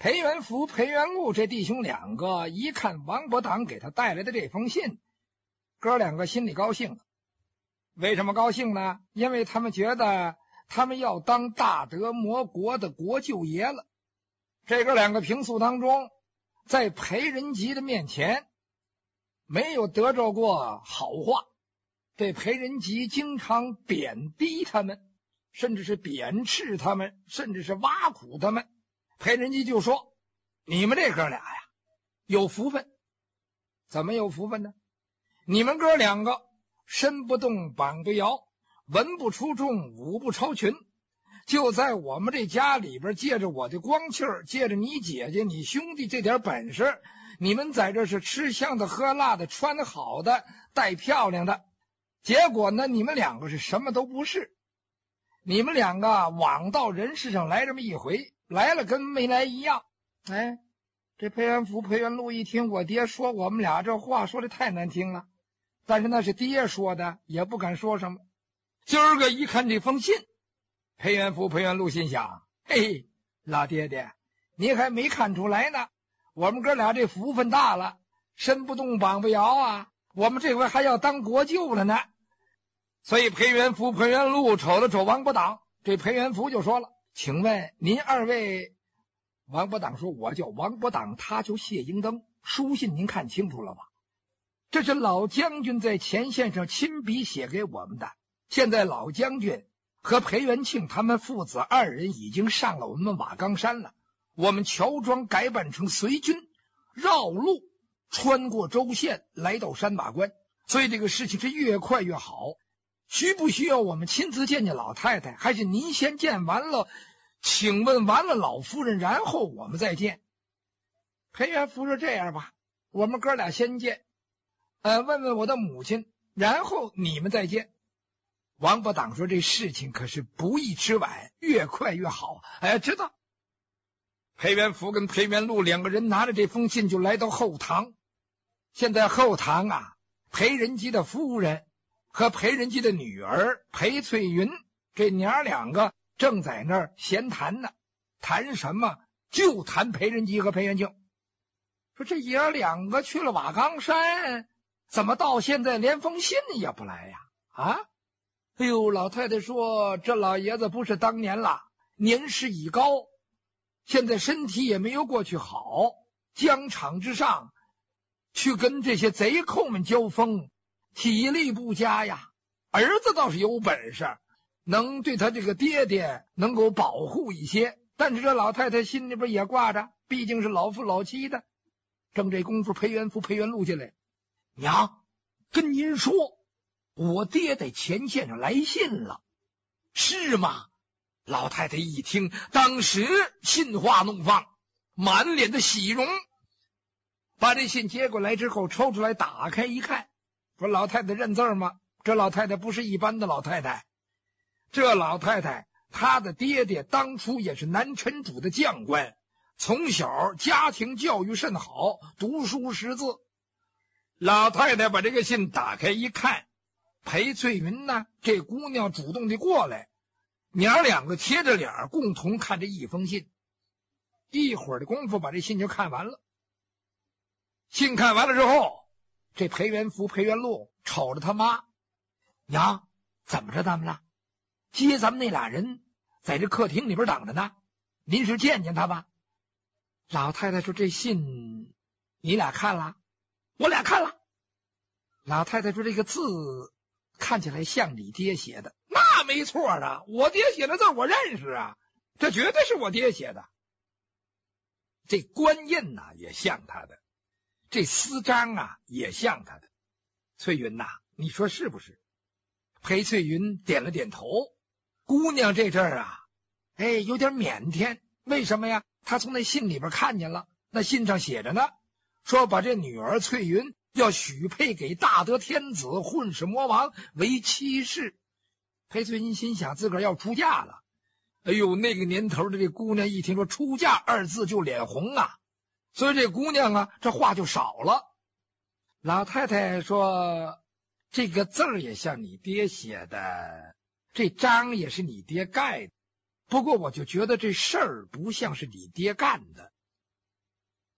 裴元福、裴元禄这弟兄两个一看王伯党给他带来的这封信，哥两个心里高兴了。为什么高兴呢？因为他们觉得他们要当大德摩国的国舅爷了。这哥两个平素当中，在裴仁吉的面前没有得着过好话，对裴仁吉经常贬低他们，甚至是贬斥他们，甚至是挖苦他们。裴仁吉就说：你们这哥俩呀，有福分。怎么有福分呢？你们哥两个身不动膀不摇，文不出众，武不超群，就在我们这家里边，借着我的光气儿，借着你姐姐你兄弟这点本事，你们在这是吃香的喝辣的，穿好的，戴漂亮的，结果呢，你们两个是什么都不是。你们两个枉到人世上来这么一回，来了跟没来一样。哎，这裴元福、裴元禄一听我爹说我们俩这话说的太难听了，但是那是爹说的，也不敢说什么。今儿个一看这封信，裴元福、裴元禄心想：嘿，老爹爹，你还没看出来呢，我们哥俩这福分大了，身不动膀不摇啊，我们这回还要当国舅了呢。所以裴元福、裴元禄瞅了瞅王伯党，这裴元福就说了：请问您二位？王伯党说：我叫王伯党，他叫谢英登，书信您看清楚了吧？这是老将军在前线上亲笔写给我们的。现在老将军和裴元庆他们父子二人已经上了我们瓦岗山了，我们乔装改扮成随军，绕路穿过州县，来到山马关，所以这个事情是越快越好。需不需要我们亲自见见老太太，还是您先见完了，请问完了老夫人，然后我们再见？裴元福说：这样吧，我们哥俩先见，问问我的母亲，然后你们再见。王伯党说：这事情可是不宜迟晚，越快越好。哎，知道。裴元福跟裴元禄两个人拿着这封信就来到后堂。现在后堂啊，裴仁吉的夫人和裴仁吉的女儿裴翠云这娘两个正在那儿闲谈呢。谈什么？就谈裴仁吉和裴元庆。说这爷两个去了瓦岗山，怎么到现在连封信也不来呀？啊！哎呦，老太太说这老爷子不是当年了，年事已高，现在身体也没有过去好，疆场之上去跟这些贼寇们交锋，体力不佳呀。儿子倒是有本事，能对他这个爹爹能够保护一些，但是这老太太心里边也挂着，毕竟是老夫老妻的。正这功夫，裴元福、裴元禄进来：娘，跟您说，我爹在前线上来信了。是吗？老太太一听，当时心花怒放，满脸的喜容，把这信接过来之后抽出来打开一看，说老太太认字吗？这老太太不是一般的老太太，这老太太她的爹爹当初也是南陈主的将官，从小家庭教育甚好，读书识字。老太太把这个信打开一看，裴翠云呢，这姑娘主动的过来，娘两个贴着脸共同看这一封信。一会儿的功夫把这信就看完了。信看完了之后，这裴元福、裴元禄瞅着他妈：娘，怎么着咱们了？接咱们那俩人在这客厅里边等着呢，您是见见他吧？老太太说：这信你俩看了？我俩看了。老太太说：这个字看起来像你爹写的。那没错啊，我爹写的字我认识啊，这绝对是我爹写的。这官印呐也像他的，这私章啊也像他的。翠云呐，你说是不是？裴翠云点了点头。姑娘这阵儿啊，有点腼腆。为什么呀？她从那信里边看见了，那信上写着呢，说把这女儿翠云要许配给大德天子混世魔王为妻室。裴翠云心想自个儿要出嫁了。哎呦，那个年头的这姑娘一听说出嫁二字就脸红啊，所以这姑娘啊这话就少了。老太太说：这个字儿也像你爹写的，这章也是你爹盖的，不过我就觉得这事儿不像是你爹干的。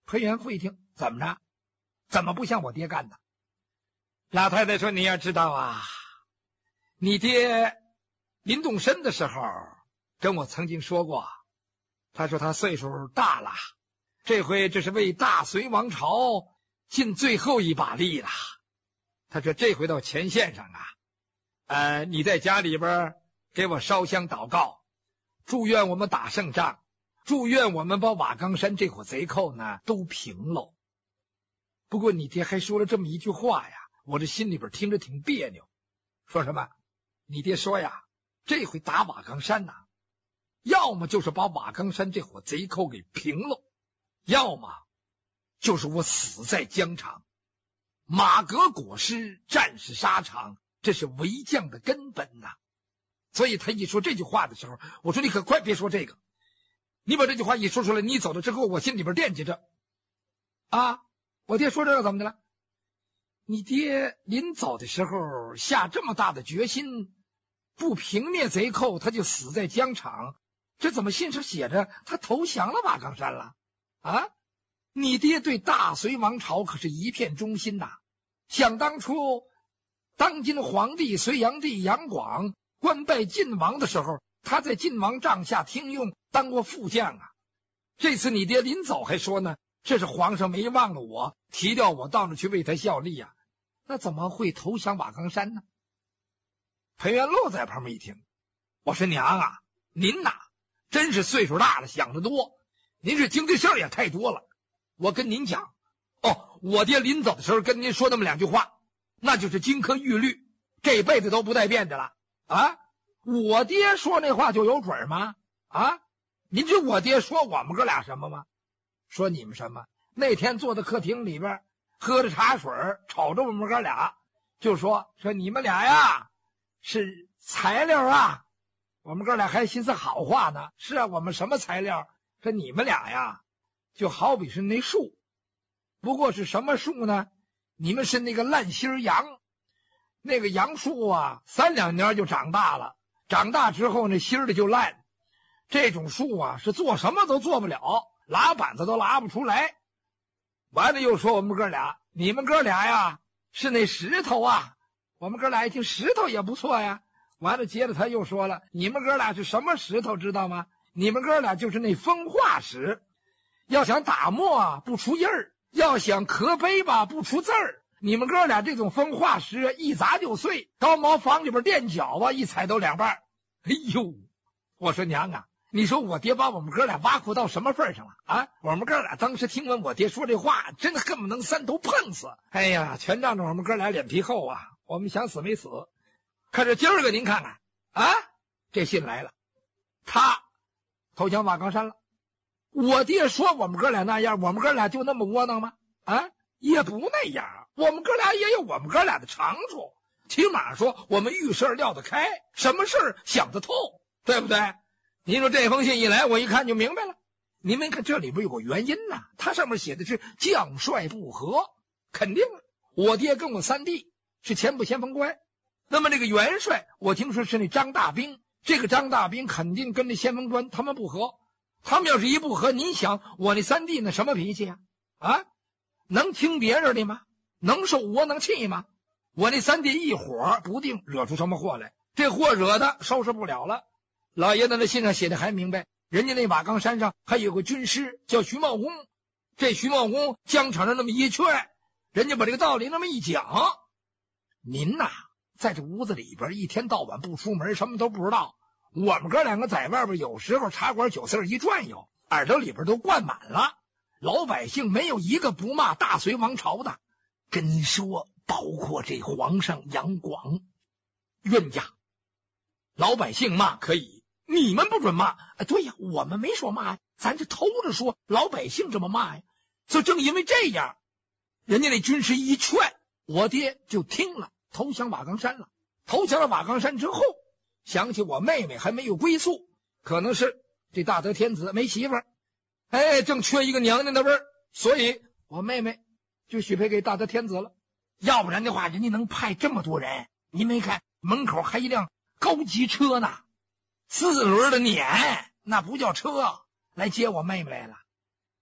裴元富一听，怎么着？怎么不像我爹干的？老太太说，你要知道啊，你爹临动身的时候跟我曾经说过，他说他岁数大了，这回这是为大隋王朝尽最后一把力了。他说这回到前线上啊，你在家里边给我烧香祷告，祝愿我们打胜仗，祝愿我们把瓦岗山这伙贼寇呢都平喽。不过你爹还说了这么一句话呀，我这心里边听着挺别扭。说什么？你爹说呀，这回打瓦岗山呐，要么就是把瓦岗山这伙贼寇给平喽，要么就是我死在疆场。马革裹尸，战士沙场，这是为将的根本呐。所以他一说这句话的时候，我说你可快别说这个，你把这句话一说出来，你走了之后我心里边惦记着啊。我爹说这个怎么的了？你爹临走的时候下这么大的决心，不平灭贼寇他就死在疆场，这怎么信上写着他投降了瓦岗山了啊？你爹对大隋王朝可是一片忠心呐。想当初当今皇帝隋炀帝杨广官拜晋王的时候，他在晋王帐下听用，当过副将啊。这次你爹临走还说呢，这是皇上没忘了我，提调我到那去为他效力啊，那怎么会投降瓦岗山呢？裴元禄在旁边一听，我说娘啊，您呐真是岁数大了，想得多，您这经的事儿也太多了。我跟您讲我爹临走的时候跟您说那么两句话，那就是金科玉律，这辈子都不带变的了啊！我爹说那话就有准吗？啊，您知我爹说我们哥俩什么吗？说你们什么？那天坐在客厅里边喝着茶水，瞅着我们哥俩，就说你们俩呀是材料啊。我们哥俩还寻思好话呢，是啊，我们什么材料？说你们俩呀就好比是那树，不过是什么树呢？你们是那个烂心杨，那个杨树啊3-2年就长大了，长大之后那心儿的就烂。这种树啊是做什么都做不了，拉板子都拉不出来。完了又说我们哥俩，你们哥俩呀是那石头啊。我们哥俩一听石头也不错呀。完了接着他又说了，你们哥俩是什么石头知道吗？你们哥俩就是那风化石，要想打磨啊不出印儿，要想刻碑吧不出字儿。你们哥俩这种风化石一砸就碎，高茅房里边垫脚啊一踩都2半。哎呦，我说娘啊，你说我爹把我们哥俩挖苦到什么份上了啊？我们哥俩当时听闻我爹说这话，真的恨不能3头碰死。哎呀，全仗着我们哥俩脸皮厚啊，我们想死没死。可是今儿个您看看啊，这信来了，他投降瓦岗山了。我爹说我们哥俩那样，我们哥俩就那么窝囊吗？啊，也不那样，我们哥俩也有我们哥俩的长处，起码说我们遇事料得开，什么事想得透，对不对？您说这封信一来，我一看就明白了。你们看这里边有个原因呐，它上面写的是将帅不和，肯定我爹跟我3弟是前部先锋官，那么这个元帅我听说是那张大兵，这个张大兵肯定跟那先锋官他们不和，他们要是一不和，您想我那3弟那什么脾气啊？能听别人的吗？能受窝囊气吗？我那3弟一伙不定惹出什么祸来，这祸惹的收拾不了了。老爷子那信上写的还明白，人家那瓦岗山上还有个军师叫徐茂公，这徐茂公疆场上那么一劝，人家把这个道理那么一讲，您呐在这屋子里边一天到晚不出门，什么都不知道。我们哥两个在外边有时候茶馆酒肆一转悠，耳朵里边都灌满了，老百姓没有一个不骂大隋王朝的。跟您说，包括这皇上杨广冤家，老百姓骂可以，你们不准骂。对呀，我们没说骂呀，咱这偷着说，老百姓这么骂呀。所以正因为这样，人家那军师一劝，我爹就听了，投降瓦岗山了。投降了瓦岗山之后，想起我妹妹还没有归宿，可能是这大德天子没媳妇儿，正缺一个娘娘的味儿，所以我妹妹就许配给大德天子了。要不然的话，人家能派这么多人，您没看门口还一辆高级车呢，4轮的撵，那不叫车，来接我妹妹来了。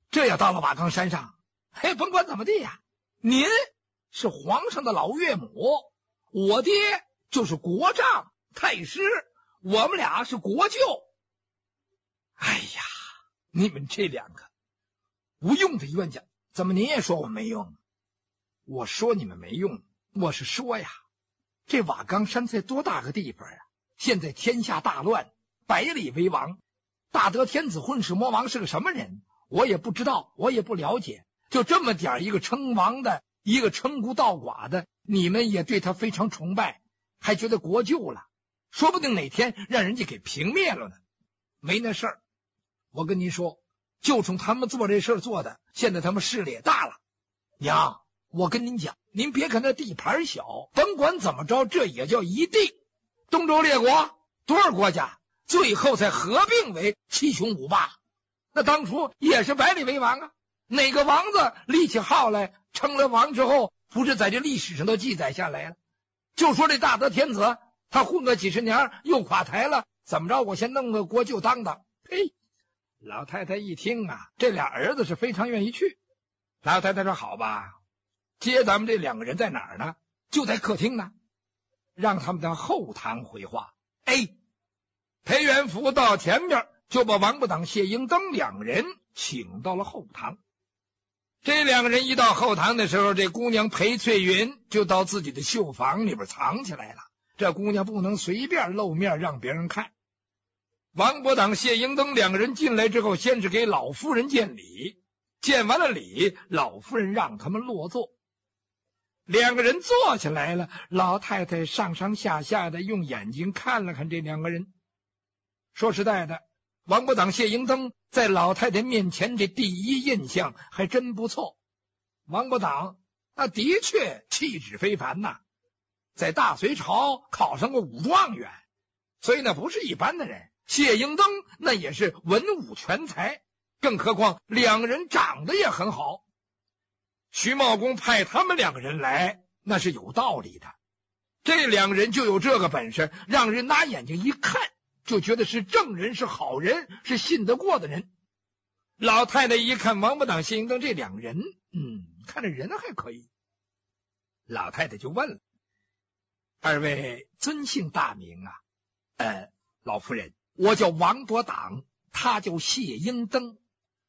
这要到了瓦岗山上，嘿，甭管怎么地呀，您是皇上的老岳母，我爹就是国丈太师，我们俩是国舅。哎呀，你们这两个无用的冤家，怎么您也说我没用？我说你们没用，我是说呀，这瓦岗山才多大个地方啊！现在天下大乱，百里为王，大德天子混世魔王是个什么人？我也不知道，我也不了解。就这么点一个称王的，一个称孤道寡的，你们也对他非常崇拜，还觉得国舅了，说不定哪天让人家给平灭了呢。没那事儿，我跟您说，就冲他们做这事儿做的，现在他们势力也大了。娘，我跟您讲，您别看那地盘小，甭管怎么着，这也叫一地。东周列国多少国家，最后才合并为七雄五霸。那当初也是百里为王啊，哪个王子立起号来称了王之后，不是在这历史上都记载下来了？就说这大德天子，他混个几十年又垮台了，怎么着？我先弄个国舅当当。嘿，老太太一听啊，这俩儿子是非常愿意去。老太太说：“好吧，接咱们这两个人在哪儿呢？就在客厅呢，让他们到后堂回话。”哎，裴元福到前边，就把王八党谢英登两人请到了后堂。这两个人一到后堂的时候，这姑娘裴翠云就到自己的绣房里边藏起来了。这姑娘不能随便露面让别人看。王八党谢英登两个人进来之后，先是给老夫人见礼，见完了礼，老夫人让他们落座。两个人坐起来了，老太太上上下下的用眼睛看了看这两个人。说实在的，王八党谢英登在老太太面前这第一印象还真不错。王八党那的确气质非凡呐，在大隋朝考上过武状元，所以那不是一般的人。谢英登那也是文武全才，更何况两个人长得也很好。徐茂公派他们两个人来，那是有道理的。这两个人就有这个本事，让人拿眼睛一看就觉得是正人，是好人，是信得过的人。老太太一看王八党谢英登这两个人，看这人还可以。老太太就问了：“二位尊姓大名啊？”老夫人，我叫王八党，他叫谢英登。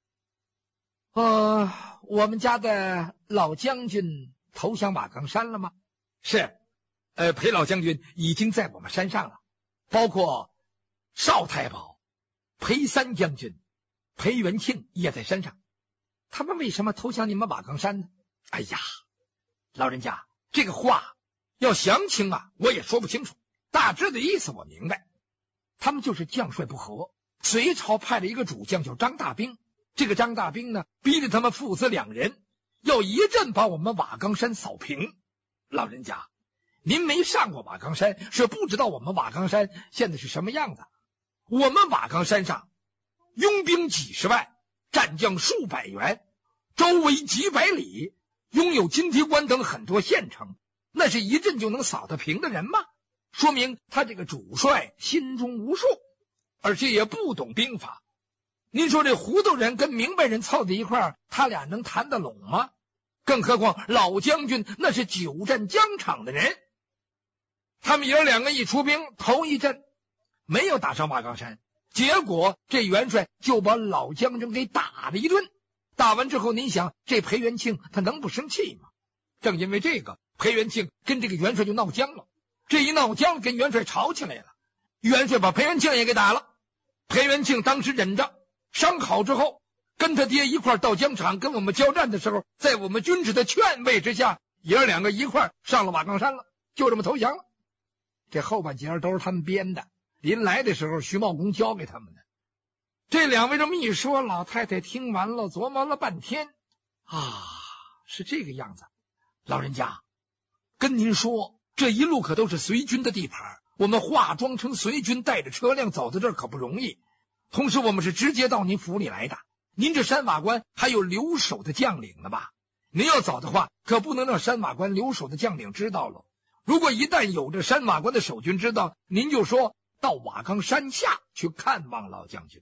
我们家的老将军投降瓦岗山了吗？是，裴老将军已经在我们山上了，包括少太保、裴三将军、裴元庆也在山上。他们为什么投降你们瓦岗山呢？哎呀，老人家，这个话要详情啊，我也说不清楚，大致的意思我明白。他们就是将帅不和，隋朝派了一个主将叫张大兵，这个张大兵呢，逼着他们父子两人要一阵把我们瓦岗山扫平。老人家，您没上过瓦岗山，是不知道我们瓦岗山现在是什么样子。我们瓦岗山上拥兵几十万，战将数百员，周围几百里，拥有金提关等很多县城，那是一阵就能扫得平的人吗？说明他这个主帅心中无数，而且也不懂兵法。您说这糊涂人跟明白人凑在一块儿，他俩能谈得拢吗？更何况老将军那是久战疆场的人。他们爷两个一出兵，头一阵没有打上瓦岗山，结果这元帅就把老将军给打了一顿。打完之后，您想这裴元庆他能不生气吗？正因为这个，裴元庆跟这个元帅就闹僵了。这一闹僵，跟元帅吵起来了。元帅把裴元庆也给打了。裴元庆当时忍着，伤好之后，跟他爹一块到疆场跟我们交战的时候，在我们军师的劝慰之下，爷两个一块上了瓦岗山了，就这么投降了。这后半截都是他们编的，临来的时候徐茂公教给他们的。这两位这么一说，老太太听完了，琢磨了半天，是这个样子。老人家，跟您说，这一路可都是隋军的地盘，我们化妆成隋军，带着车辆走到这儿可不容易。同时我们是直接到您府里来的，您这山瓦关还有留守的将领呢吧？您要走的话，可不能让山瓦关留守的将领知道了。如果一旦有这山瓦关的守军知道，您就说到瓦岗山下去看望老将军。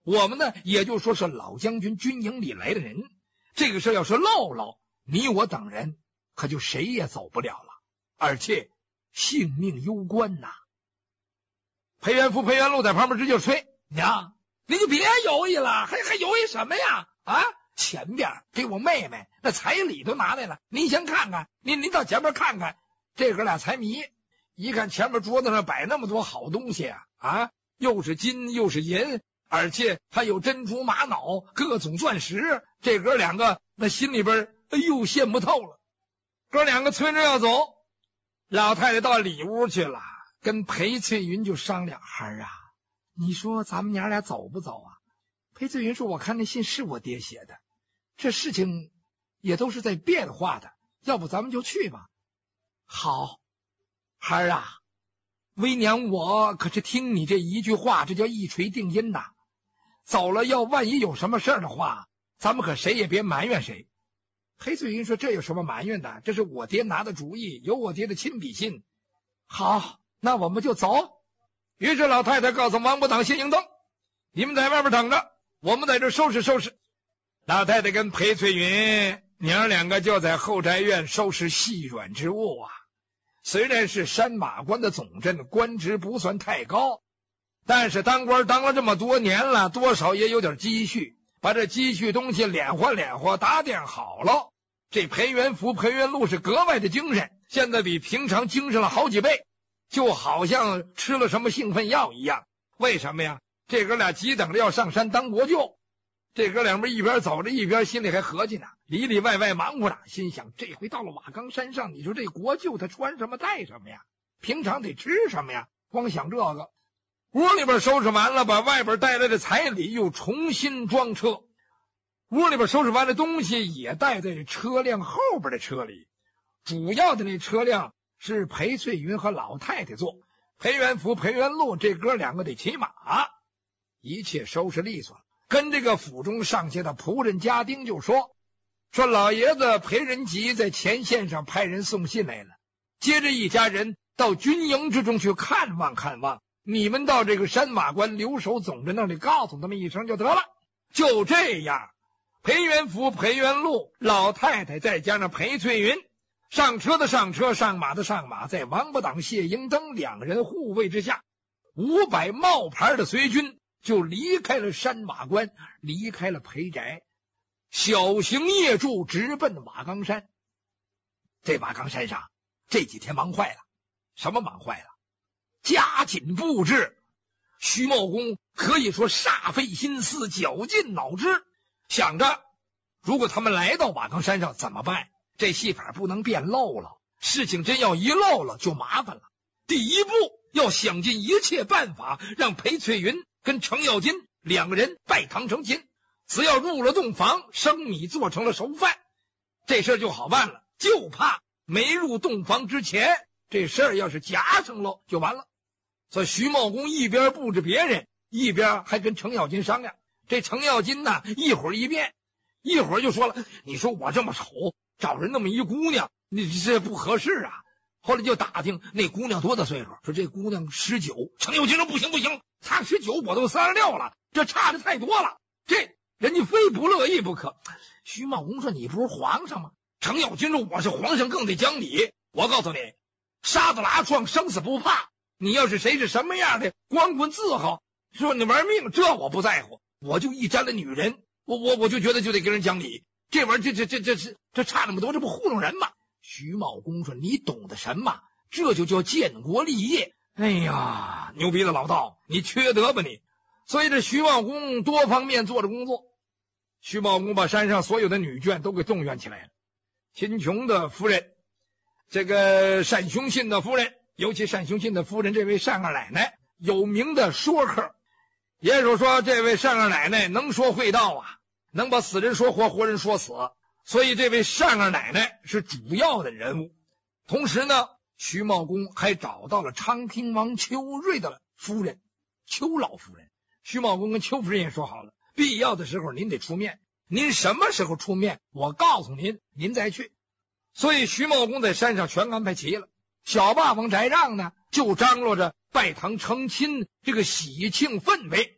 我们呢也就说是老将军军营里来的人，这个事要是漏了，你我等人可就谁也走不了了，而且性命攸关呐。裴元福、裴元禄在旁边直接吹：娘，你就别犹豫了，还犹豫什么呀？啊，前边给我妹妹那彩礼都拿来了，您先看看，您到前面看看。这哥俩财迷，一看前面桌子上摆那么多好东西啊，又是金又是银，而且还有珍珠玛瑙各种钻石，这哥两个那心里边哎呦羡慕透了。哥两个催着要走，老太太到里屋去了，跟裴翠云就商量：孩儿啊，你说咱们娘俩走不走啊？裴翠云说：我看那信是我爹写的，这事情也都是在变化的，要不咱们就去吧。好，孩儿啊，为娘我可是听你这一句话，这叫一锤定音呐。走了要万一有什么事儿的话，咱们可谁也别埋怨谁。裴翠云说：这有什么埋怨的？这是我爹拿的主意，有我爹的亲笔信。好，那我们就走。于是老太太告诉王伯党、谢迎登：你们在外边等着，我们在这收拾收拾。老太太跟裴翠云娘两个就在后宅院收拾细软之物啊。虽然是山马关的总镇，官职不算太高，但是当官当了这么多年了，多少也有点积蓄，把这积蓄东西敛和敛和打点好了。这裴元福、裴元禄是格外的精神，现在比平常精神了好几倍，就好像吃了什么兴奋药一样。为什么呀？这哥俩急等着要上山当国舅。这哥俩们一边走着一边心里还合计呢，里里外外忙活着，心想这回到了瓦岗山上，你说这国舅他穿什么戴什么呀？平常得吃什么呀？光想这个。屋里边收拾完了，把外边带来的彩礼又重新装车，屋里边收拾完的东西也带在车辆后边的车里。主要的那车辆是裴翠云和老太太坐，裴元福、裴元禄这哥两个得骑马。一切收拾利索了，跟这个府中上下的仆人家丁就说老爷子裴仁吉在前线上派人送信来了，接着一家人到军营之中去看望看望，你们到这个山马关留守总镇那里告诉他们一声就得了。就这样，裴元福、裴元禄、老太太再加上裴翠云，上车的上车，上马的上马，在王八党、谢迎登两人护卫之下，500冒牌的随军就离开了山马关，离开了裴宅，小行夜驻，直奔瓦岗山。这瓦岗山上这几天忙坏了。什么忙坏了？加紧布置。徐茂公可以说煞费心思，绞尽脑汁，想着如果他们来到瓦岗山上怎么办？这戏法不能变漏了，事情真要一漏了就麻烦了。第一步要想尽一切办法，让裴翠云跟程咬金两个人拜堂成亲，只要入了洞房，生米做成了熟饭，这事儿就好办了。就怕没入洞房之前，这事儿要是夹上了就完了。所以徐茂公一边布置别人，一边还跟程咬金商量。这程咬金呢，一会儿一变，一会儿就说了，你说我这么丑，找人那么一姑娘，你这不合适啊。后来就打听那姑娘多大岁数，说这姑娘19。程咬金说不行不行，她19我都36了，这差的太多了，这人家非不乐意不可。徐茂公说你不是皇上吗？程咬金说我是皇上更得讲理，我告诉你，杀得拉撞，生死不怕，你要是谁是什么样的光棍伺候，说你玩命，这我不在乎，我就一沾了女人，我就觉得就得跟人讲理，这玩意儿这差那么多，这不糊弄人吗？徐茂公说你懂得什么？这就叫建国立业。哎呀，牛逼的老道，你缺德吧你。所以这徐茂公多方面做着工作。徐茂公把山上所有的女眷都给动员起来了，秦琼的夫人，这个单雄信的夫人，尤其单雄信的夫人这位单二奶奶有名的说客，也就是说这位单二奶奶能说会道啊，能把死人说活，活人说死，所以这位单二奶奶是主要的人物。同时呢，徐茂公还找到了昌平王邱瑞的夫人邱老夫人。徐茂公跟邱夫人也说好了，必要的时候您得出面，您什么时候出面我告诉您，您再去。所以徐茂公在山上全安排齐了。小霸王翟让呢，就张罗着拜堂成亲这个喜庆氛围。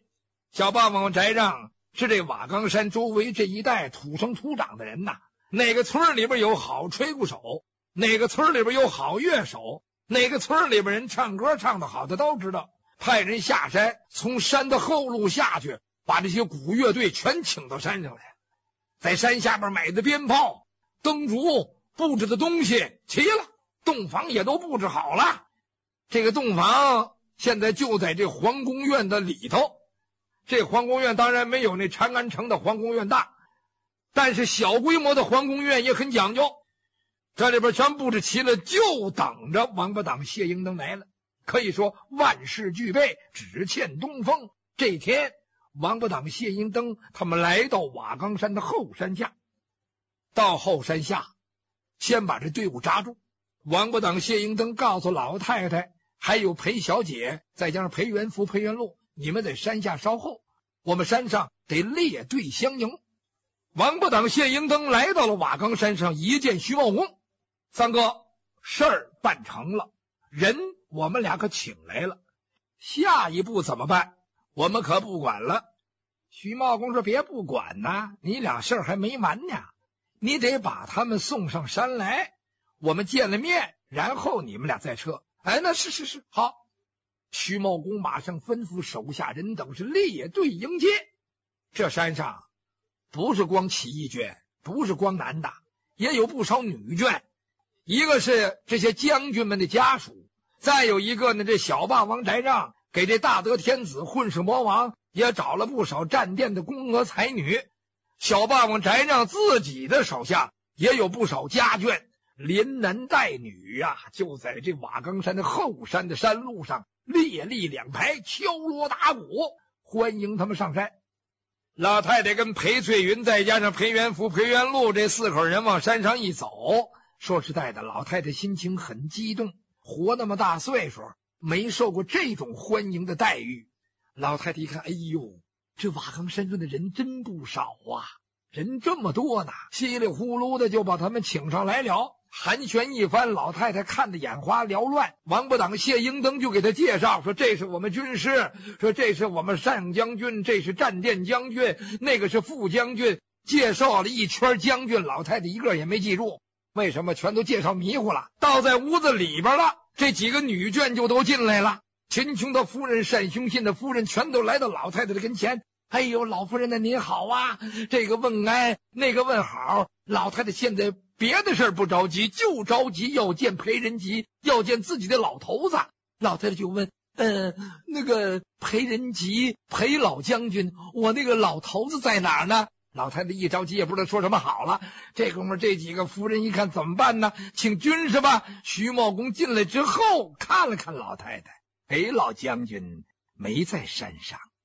小霸王翟让是这瓦岗山周围这一带土生土长的人呐，哪个村里边有好吹鼓手，哪个村里边有好乐手，哪个村里边人唱歌唱得好，他都知道。派人下山，从山的后路下去，把这些鼓乐队全请到山上来，在山下边买的鞭炮、灯烛、布置的东西齐了，洞房也都布置好了。这个洞房现在就在这皇宫院的里头，这皇宫院当然没有那长安城的皇宫院大，但是小规模的皇宫院也很讲究，这里边全布置齐了，就等着王八党谢英登来了。可以说万事俱备，只欠东风。这天王八党谢英登他们来到瓦岗山的后山下，到后山下先把这队伍扎住。王八党谢英登告诉老太太还有裴小姐，再加上裴元福、裴元禄，你们在山下稍后，我们山上得列队相迎。王八党谢英登来到了瓦岗山上，一见徐茂公，三哥，事儿办成了，人我们俩可请来了，下一步怎么办？我们可不管了。徐茂公说：“别不管呐，你俩事儿还没完呢，你得把他们送上山来，我们见了面，然后你们俩再撤。”哎，那是好。徐茂公马上吩咐手下人等是列队迎接。这山上不是光起义军，不是光男的，也有不少女眷。一个是这些将军们的家属，再有一个呢，这小霸王翟让给这大德天子混世魔王也找了不少战殿的宫娥才女。小霸王翟让自己的手下也有不少家眷，连男带女啊，就在这瓦岗山的后山的山路上列立两排，敲锣打鼓欢迎他们上山。老太太跟裴翠云再加上裴元福、裴元禄这四口人往山上一走，说实在的，老太太心情很激动，活那么大岁数没受过这种欢迎的待遇。老太太一看，哎呦，这瓦岗山上的人真不少啊，人这么多呢，稀里呼噜的就把他们请上来了。寒暄一番，老太太看得眼花缭乱。王八党谢英登就给他介绍说，这是我们军师，说这是我们单将军，这是战殿将军，那个是副将军。介绍了一圈将军，老太太一个也没记住，为什么？全都介绍迷糊了。倒在屋子里边了，这几个女眷就都进来了。秦琼的夫人、单雄信的夫人全都来到老太太的跟前。哎呦，老夫人呢，您好啊，这个问安，那个问好。老太太现在别的事儿不着急，就着急要见裴仁吉，要见自己的老头子。老太太就问，那个裴仁吉，裴老将军，我那个老头子在哪儿呢？老太太一着急也不知道说什么好了。这功夫这几个夫人一看怎么办呢？请军师吧。徐茂公进来之后看了看老太太，裴老将军没在山上。